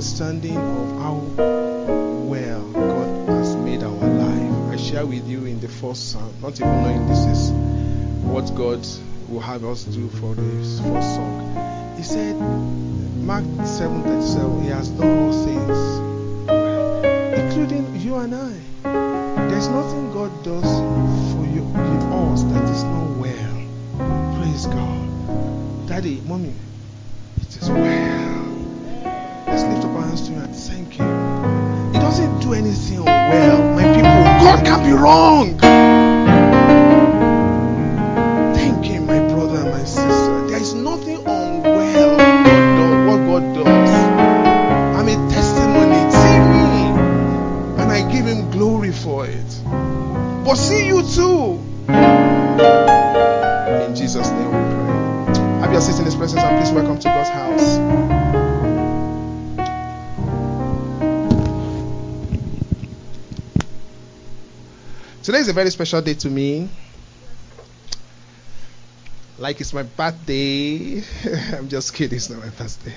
understanding of how well God has made our life. I share with you in the first psalm, not even knowing this is what God will have us do for this first song. He said, Mark 7:37, He has done all things well, including you and I. There's nothing God does for you with us that is not well. Praise God. Daddy, mommy, it is well. Let's lift up our hands to Him and thank Him. He doesn't do anything unwell. My people, God can't be wrong. Thank Him, my brother and my sister. There is nothing unwell what God does. I'm a testimony. See me. And I give Him glory for it. But see you too. In Jesus' name we pray. Have your seat in His presence and please welcome to God's house. Today is a very special day to me. Like it's my birthday. I'm just kidding, it's not my birthday.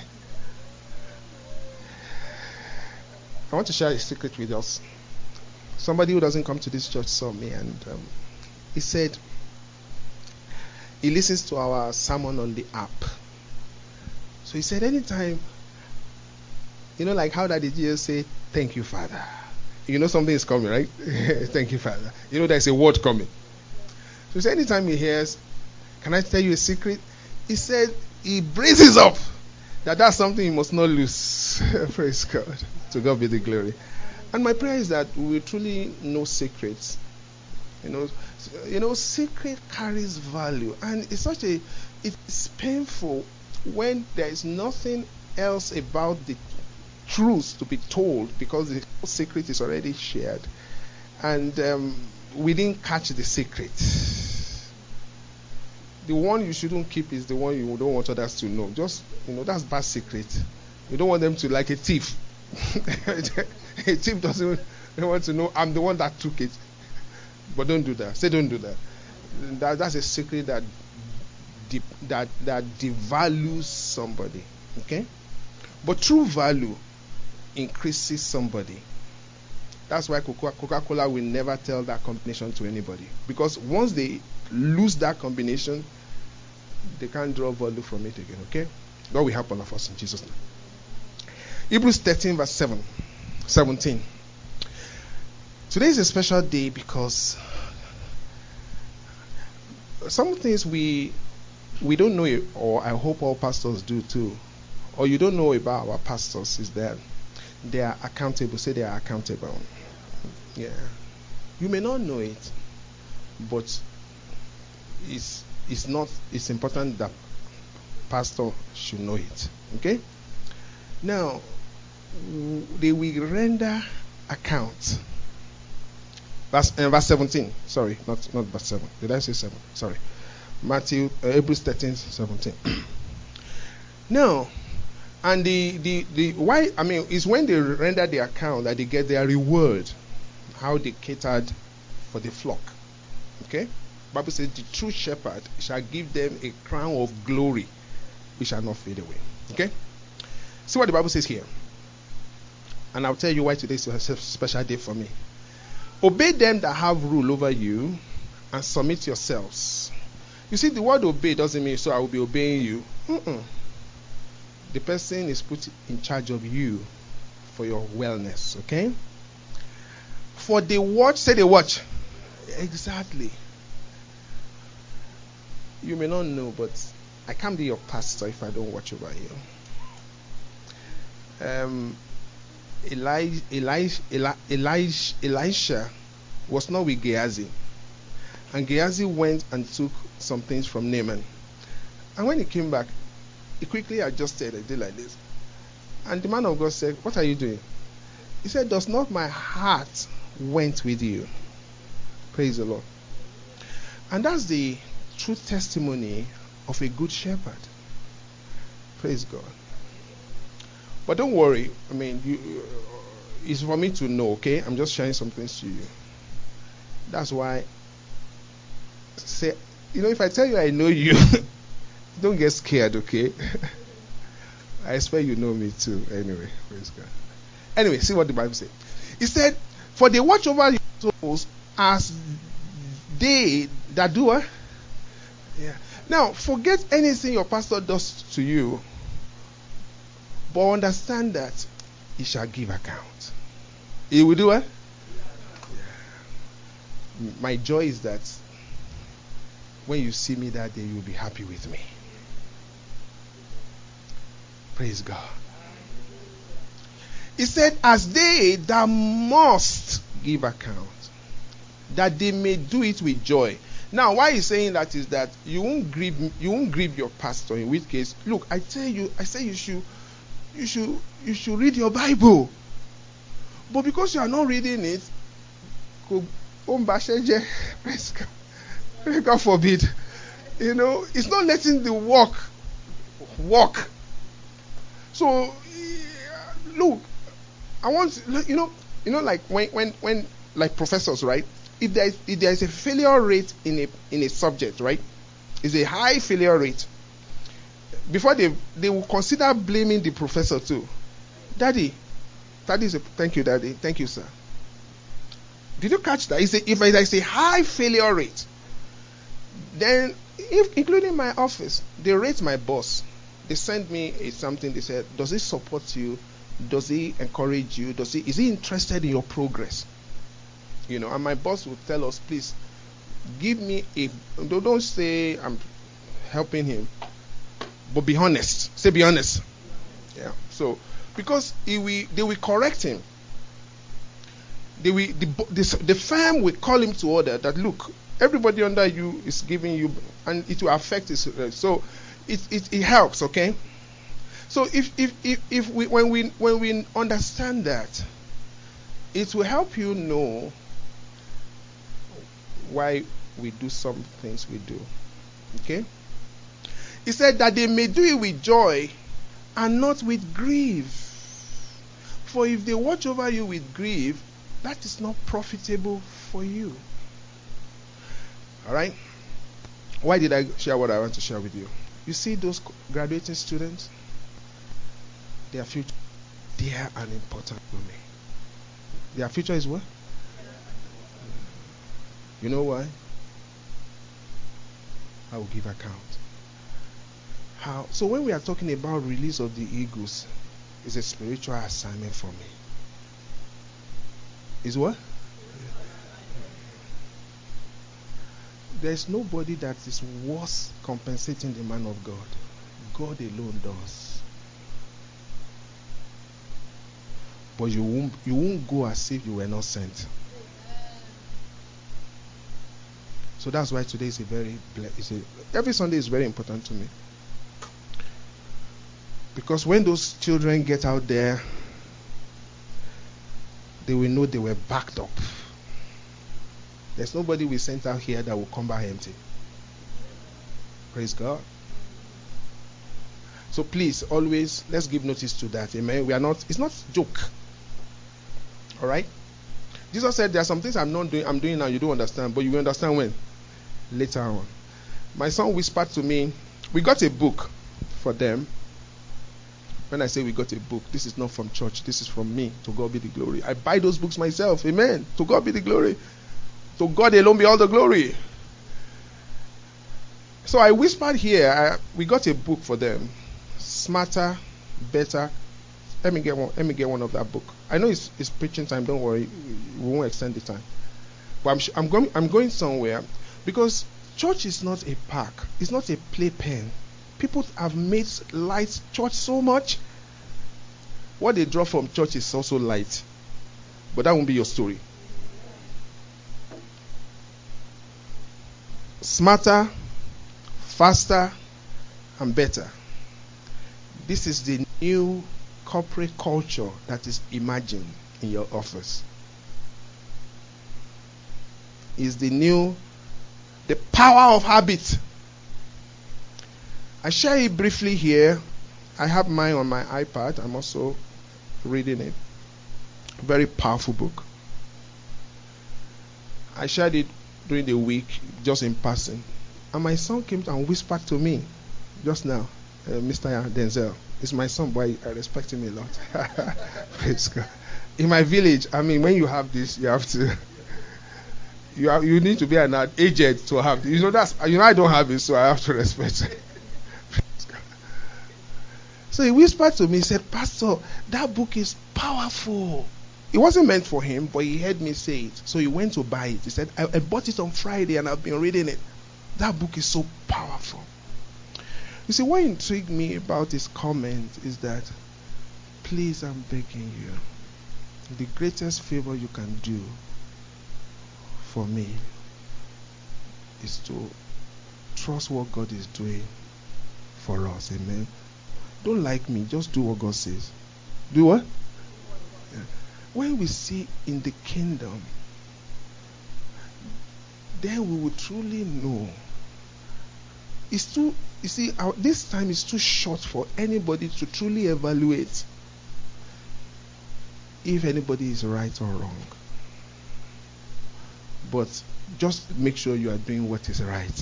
I want to share a secret with us. Somebody who doesn't come to this church saw me and he said he listens to our sermon on the app. So he said anytime, like how that did Jesus say, thank you, Father. Something is coming, right? Thank you, Father. There's a word coming. So he said anytime he hears, can I tell you a secret? He said he braces up that's something he must not lose. Praise God. To God be the glory. And my prayer is that we truly know secrets. Secret carries value, and it's painful when there is nothing else about the truth to be told because the secret is already shared, and we didn't catch the secret. The one you shouldn't keep is the one you don't want others to know. Just that's bad secret. You don't want them to, like a thief. A thief doesn't want to know I'm the one that took it. But don't do that. Say don't do that. That's a secret that devalues somebody. Okay? But true value increases somebody. That's why Coca-Cola will never tell that combination to anybody. Because once they lose that combination, they can't draw value from it again. Okay? God will help all of us in Jesus' name. Hebrews 13 verse 17. Today is a special day because some things we don't know, or I hope all pastors do too, or you don't know about our pastors, is that they are accountable. Say they are accountable. Yeah. You may not know it, but it's important that pastor should know it. Okay? Now, they will render account. Verse 17. Sorry, not verse 7. Did I say 7? Sorry. Hebrews 13, 17. Now, and the why, is when they render the account that they get their reward, how they catered for the flock. Okay? Bible says the true shepherd shall give them a crown of glory which shall not fade away. Okay? See what the Bible says here. And I'll tell you why today is a special day for me. Obey them that have rule over you and submit yourselves. You see, the word obey doesn't mean so I will be obeying you. The person is put in charge of you for your wellness. Okay? For they watch, say they watch. Exactly. You may not know, but I can't be your pastor if I don't watch over you. Elisha was not with Gehazi, and Gehazi went and took some things from Naaman, and when he came back, he quickly adjusted and did like this, and the man of God said, what are you doing? He said, does not my heart went with you? Praise the Lord. And that's the true testimony of a good shepherd. Praise God. But don't worry. It's for me to know, okay? I'm just sharing some things to you. That's why, if I tell you I know you, don't get scared, okay? I expect you know me too. Anyway, praise God. Anyway, see what the Bible said. It said, "For they watch over your souls as they that do it." Yeah. Now, forget anything your pastor does to you, but understand that he shall give account. He will do it. Yeah. My joy is that when you see me that day, you'll be happy with me. Praise God. He said, as they that must give account, that they may do it with joy. Now, why he's saying that is that you won't grieve your pastor. In which case, look, I say you should read your Bible. But because you are not reading it, praise God forbid. It's not letting the work. So, look, I want like when like professors, right? If there is a failure rate in a subject, right? It's a high failure rate. Before they will consider blaming the professor too. Daddy thank you, Daddy. Thank you, sir. Did you catch that? If there is a high failure rate, then including my office, they rate my boss. They send me something. They said, does he support you? Does he encourage you? Is he interested in your progress? And my boss will tell us, please, give me don't say I'm helping him, but be honest. Say be honest. Yeah. So, because they will correct him. The firm will call him to order that, look, everybody under you is giving you, and it will affect his. So it helps, okay? So if when we understand that, it will help you know why we do some things we do. Okay? He said that they may do it with joy and not with grief. For if they watch over you with grief, that is not profitable for you. Alright? Why did I share what I want to share with you? You see those graduating students? Their future, they are an important to me. Their future is what? You know why? I will give account. How? So when we are talking about release of the eagles, it's a spiritual assignment for me. Is what? There's nobody that is worth compensating the man of God. God alone does. But you won't go as if you were not sent. So that's why today is every Sunday is very important to me. Because when those children get out there, they will know they were backed up. There's nobody we sent out here that will come back empty. Praise God. So please, always, let's give notice to that. Amen. It's not joke. Alright? Jesus said there are some things I'm doing now, you don't understand, but you will understand when? Later on. My son whispered to me, we got a book for them. When I say we got a book, this is not from church, this is from me. To God be the glory. I buy those books myself. Amen. To God be the glory. To God alone be all the glory. So I whispered here, we got a book for them. Smarter, better. Let me get one of that book. I know it's preaching time, don't worry. We won't extend the time. But I'm going somewhere, because church is not a park. It's not a playpen. People have made light church so much. What they draw from church is also light. But that won't be your story. Smarter, faster, and better. This is the new corporate culture that is emerging in your office. Is the power of habit. I share it briefly here. I have mine on my iPad. I'm also reading it. Very powerful book. I shared it during the week, just in passing. And my son came and whispered to me just now. Mr. Denzel. It's my son, but I respect him a lot. Praise God. In my village, I mean, when you have this, you have to. You need to be an agent to have. I don't have it, so I have to respect it. So he whispered to me, he said, Pastor, that book is powerful. It wasn't meant for him, but he heard me say it. So he went to buy it. He said, I bought it on Friday and I've been reading it. That book is so powerful. You see, what intrigued me about his comment is that, please, I'm begging you, the greatest favor you can do for me is to trust what God is doing for us. Amen. Don't like me, just do what God says. Do what? Yeah. When we see in the kingdom, then we will truly know. This time is too short for anybody to truly evaluate if anybody is right or wrong. But just make sure you are doing what is right,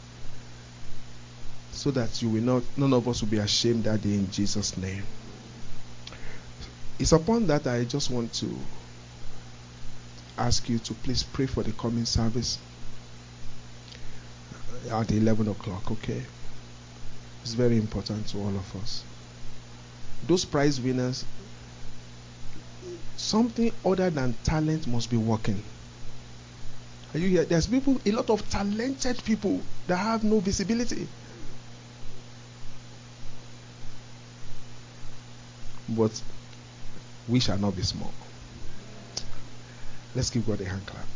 so that none of us will be ashamed that day in Jesus' name. It's upon that I just want to ask you to please pray for the coming service at 11 o'clock, okay? It's very important to all of us. Those prize winners, something other than talent must be working. Are you here? There's a lot of talented people that have no visibility. But we shall not be small. Let's give God a hand clap.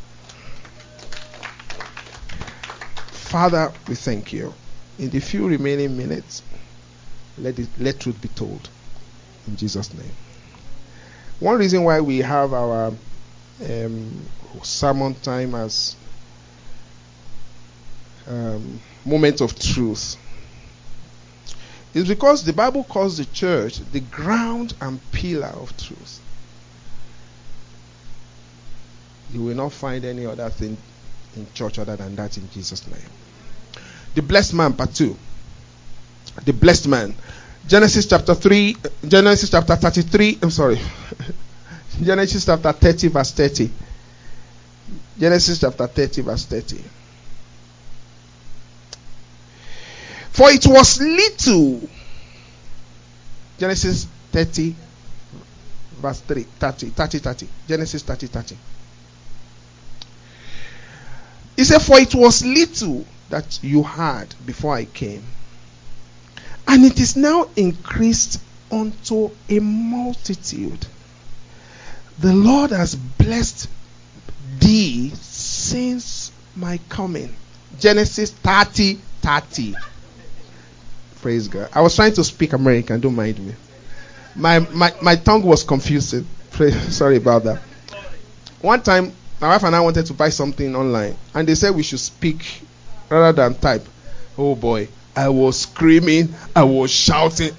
Father, we thank you. In the few remaining minutes, let truth be told. In Jesus' name. One reason why we have our sermon time as moment of truth is because the Bible calls the church the ground and pillar of truth. You will not find any other thing in church other than that in Jesus' name. The blessed man, part 2. The blessed man. Genesis chapter 33, Genesis chapter 30, verse 30. Genesis chapter 30, verse 30. For it was little. Genesis 30, verse 30. Genesis 30. He said, for it was little that you had before I came, and it is now increased unto a multitude. The Lord has blessed thee since my coming. Genesis 30. Praise God. I was trying to speak American, don't mind me. My tongue was confusing. Sorry about that. One time, my wife and I wanted to buy something online, and they said we should speak rather than type. Oh boy, I was screaming, I was shouting.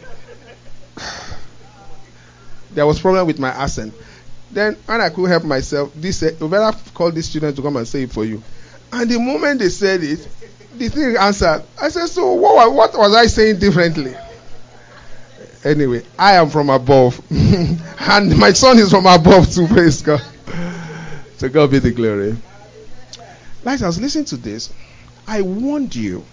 There was problem with my accent. Then when I couldn't help myself, this said, you better call these students to come and say it for you. And the moment they said it, the thing answered. I said, so what was I saying differently? Anyway, I am from above. And my son is from above too, praise God. To God be the glory. Like I was listening to this, I warned you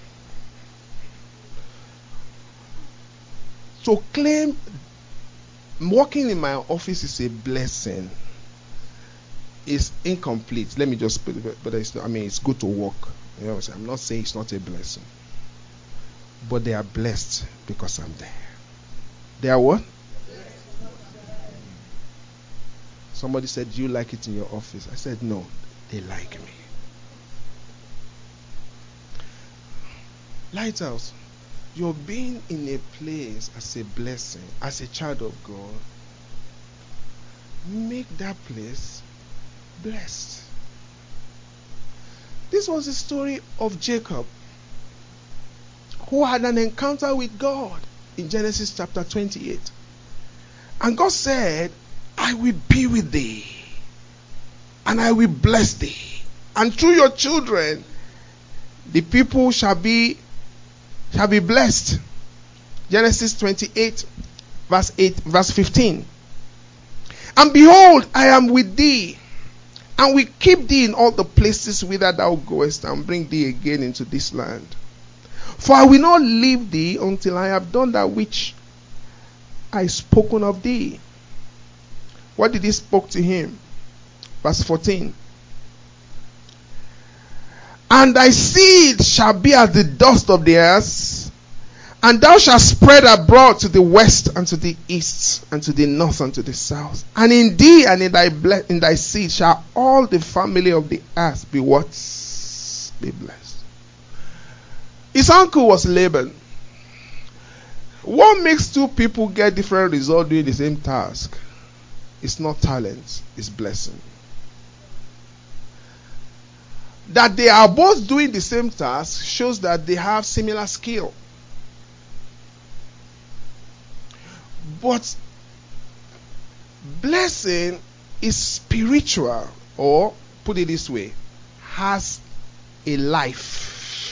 to claim working in my office is a blessing is incomplete. Let me just put it, but it's good to work. You know what I'm saying? I'm not saying it's not a blessing. But they are blessed because I'm there. They are what? Somebody said, do you like it in your office? I said, no, they like me. Lighthouse, you're being in a place as a blessing, as a child of God. Make that place blessed. This was the story of Jacob, who had an encounter with God in Genesis chapter 28. And God said, I will be with thee, and I will bless thee, and through your children the people shall be blessed. Genesis 28, verse 15. And behold, I am with thee, and will keep thee in all the places whither thou goest, and bring thee again into this land. For I will not leave thee until I have done that which I spoken of thee. What did he spoke to him? Verse 14. And thy seed shall be as the dust of the earth, and thou shalt spread abroad to the west and to the east and to the north and to the south. And in thee and in thy seed shall all the family of the earth be what? Be blessed. His uncle was Laban. What makes two people get different results doing the same task? It's not talent, it's blessing. That they are both doing the same task shows that they have similar skill. But blessing is spiritual, or put it this way, has a life.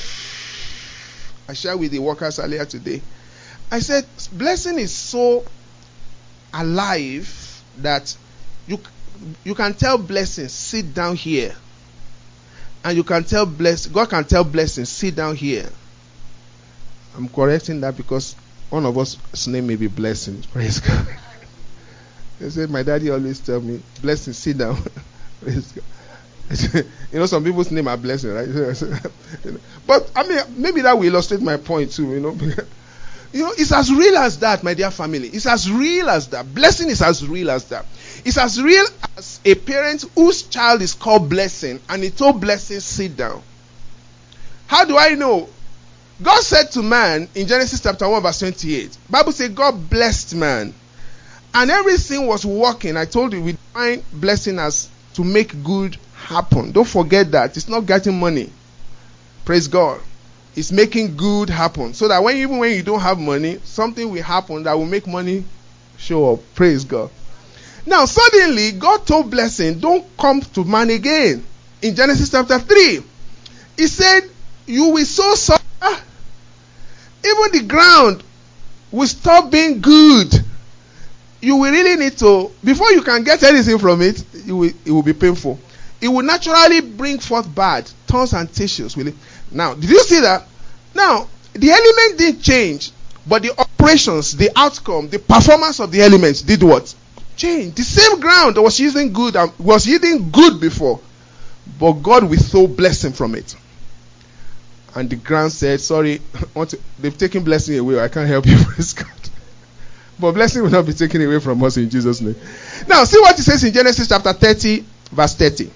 I shared with the workers earlier today. I said blessing is so alive that you can tell blessing, sit down here. And you can tell God can tell blessing, sit down here. I'm correcting that because one of us' name may be Blessing. Praise God. They said my daddy always tell me, Blessing, sit down. Praise God. You know, some people's name are Blessing, right? But I mean, maybe that will illustrate my point too. You know, it's as real as that, my dear family. It's as real as that. Blessing is as real as that. It's as real as a parent whose child is called Blessing, and he told Blessing, sit down. How do I know? God said to man in Genesis chapter 1 verse 28. Bible says God blessed man. And everything was working. I told you we define blessing as to make good happen. Don't forget that. It's not getting money. Praise God. It's making good happen. So that even when you don't have money, something will happen that will make money show up. Praise God. Now suddenly God told Blessing, don't come to man again. In Genesis chapter 3. He said, you will so suffer. Even the ground will stop being good. You will really need to, before you can get anything from it, it will be painful. It will naturally bring forth bad, thorns and tissues. Now, did you see that? Now, the element didn't change, but the operations, the outcome, the performance of the elements did what? Change. The same ground that was yielding good before, but God withheld blessing from it. And the ground said, sorry, they've taken blessing away. I can't help you. Praise God. But blessing will not be taken away from us in Jesus' name. Now, see what it says in Genesis chapter 30, verse 30.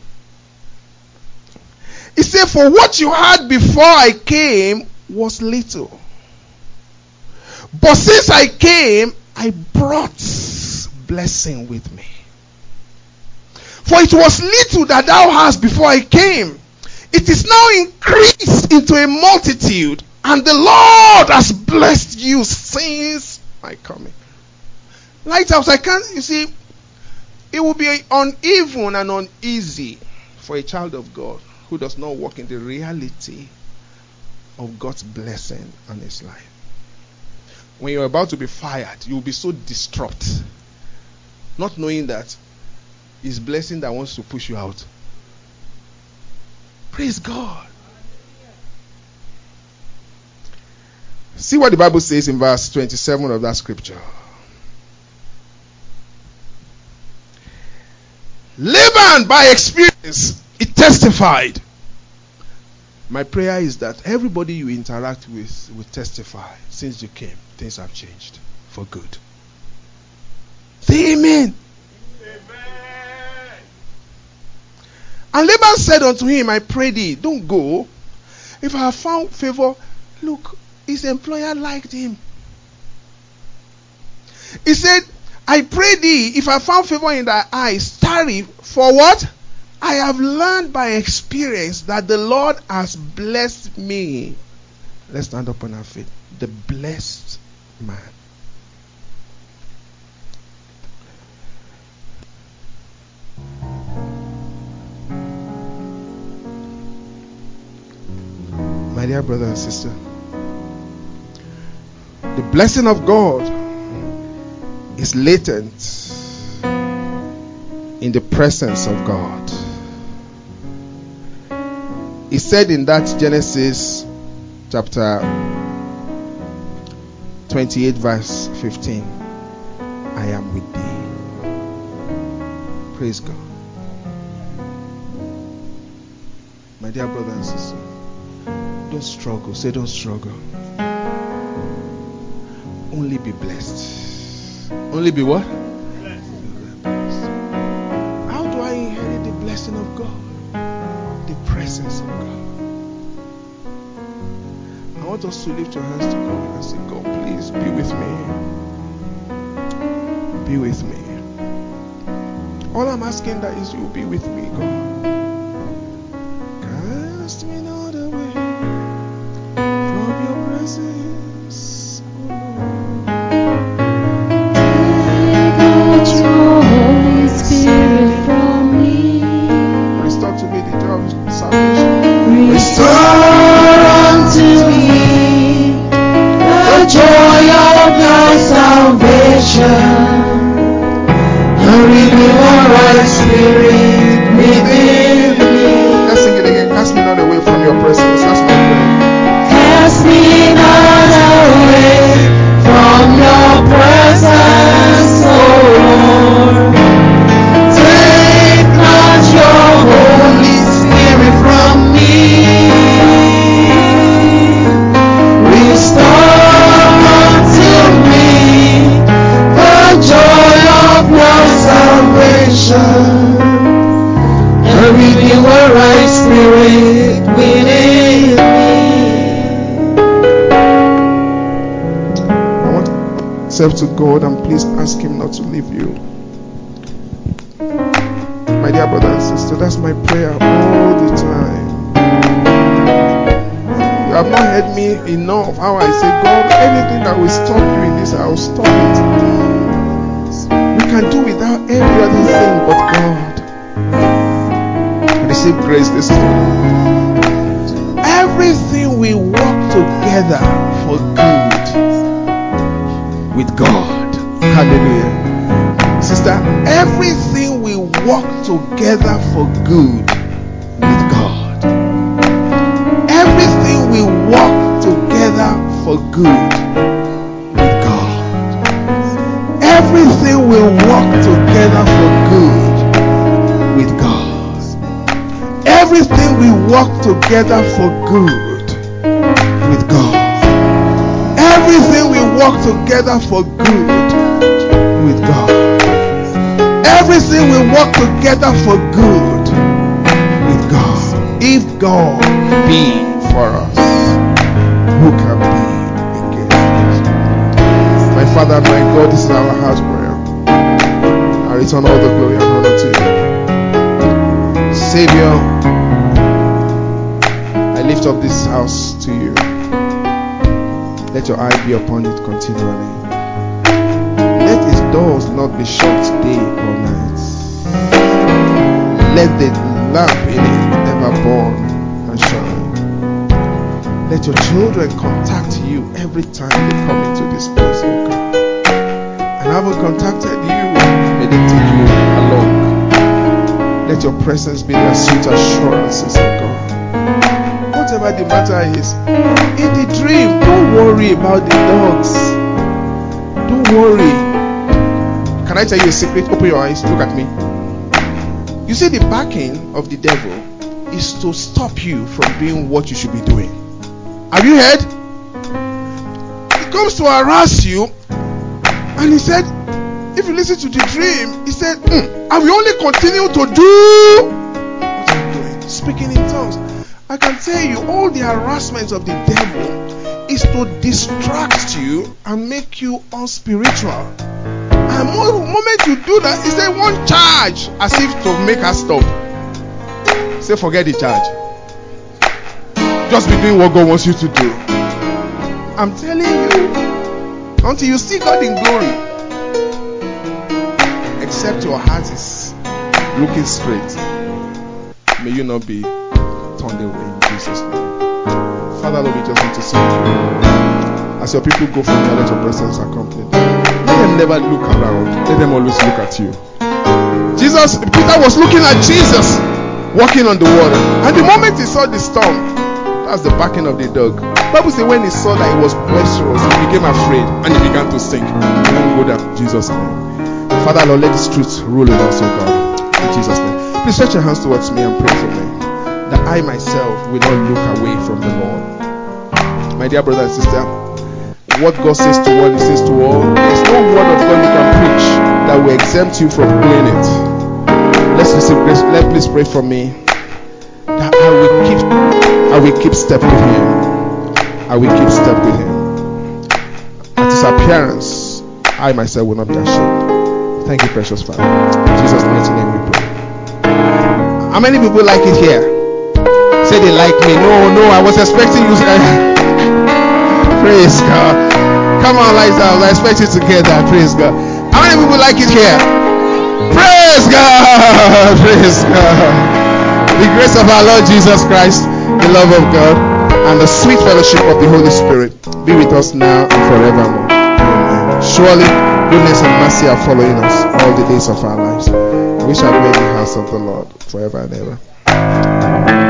It said, for what you had before I came was little. But since I came, I brought blessing with me. For it was little that thou hast before I came. It is now increased into a multitude, and the Lord has blessed you since my coming. Lighthouse, you see, it will be uneven and uneasy for a child of God who does not walk in the reality of God's blessing on his life. When you're about to be fired, you'll be so distraught, not knowing that it's blessing that wants to push you out. Praise God. See what the Bible says in verse 27 of that scripture. Laban, by experience, it testified. My prayer is that everybody you interact with will testify. Since you came, things have changed for good. Say amen. Amen. And Laban said unto him, I pray thee, don't go. If I have found favor, look, his employer liked him. He said, I pray thee, if I found favor in thy eyes, tarry. For what? I have learned by experience that the Lord has blessed me. Let's stand up on our feet. The blessed man. My dear brother and sister, the blessing of God is latent in the presence of God. He said in that Genesis chapter 28 verse 15, I am with thee. Praise God. My dear brother and sister, don't struggle. Say don't struggle. Only be blessed. Only be what? Blessed. How do I inherit the blessing of God? The presence of God. I want us to lift your hands to God and say, God, please be with me. Be with me. All I'm asking that is you be with me, God. Cast me not away from your presence, oh Lord. Take out your Holy Spirit from me. Restore to me the joy of salvation. Restore unto me the joy of thy salvation. Renew a right spirit within me. Let's sing it again. Cast me not away from your presence. That's my prayer. Cast me not away from your presence, O Lord. Take not your Holy Spirit from me. Restore unto me the joy of your salvation, and renew a right spirit within me. I want yourself to God and please ask Him not to leave you. My dear brother and sister, that's my prayer all the time. You have not heard me enough how I say, God, anything that will stop you in this, I will stop it. We can do without every other thing but God. Receive grace this morning. Everything we work together for good with God. Hallelujah. Sister, everything we work together for good with God. Everything we work together for good with God. Everything we work together for good with God. Everything we work together for good with God. Everything we work together for good with God. Everything we work together for good with God. If God be for us, who can be against us? My Father, my God, this is our house prayer. I return all the glory and honor to you. Savior, I lift up this house to you. Let your eye be upon it continually. Let its doors not be shut day or night. Let the lamp in it never burn and shine. Let your children contact you every time they come into this place, oh God. And having contacted you, may they take you along. Let your presence be their sweet assurances, oh God. Whatever the matter is, in the dream, don't worry about the dogs. Don't worry. Can I tell you a secret? Open your eyes, look at me. You see, the backing of the devil is to stop you from doing what you should be doing. Have you heard? He comes to harass you, and he said, if you listen to the dream, he said, I will only continue to do what I'm doing. Speaking in tongues. I can tell you, all the harassment of the devil is to distract you and make you unspiritual. And the moment you do that, he said one charge, as if to make us stop. Say, forget the charge. Just be doing what God wants you to do. I'm telling you, until you see God in glory, except your heart is looking straight, may you not be turned away in Jesus' name. Father, Lord, we just want to thank you. As your people go from here, let your presence accompany them. Let them never look around. Let them always look at you. Peter was looking at Jesus walking on the water. And the moment he saw the storm, that's the barking of the dog. The Bible says when he saw that it was boisterous, he became afraid and he began to sink. He won't go down. In Jesus' name. Father, Lord, let this truth rule in us, O God. In Jesus' name. Please stretch your hands towards me and pray for me, that I myself will not look away from the Lord. My dear brother and sister, what God says to one, He says to all. There's no word of God you can preach that will exempt you from doing it. Let's receive grace. Please pray for me that I will keep step with Him. I will keep step with Him. At His appearance, I myself will not be ashamed. Thank you, precious Father. In Jesus' mighty name we pray. How many people like it here? Say they like me. No, I was expecting you. Praise God. Come on, lights out. I expect you to get that. Praise God. How many people like it here? Praise God. Praise God. The grace of our Lord Jesus Christ, the love of God, and the sweet fellowship of the Holy Spirit be with us now and forevermore. Amen. Surely goodness and mercy are following us all the days of our lives. We shall dwell in the house of the Lord forever and ever.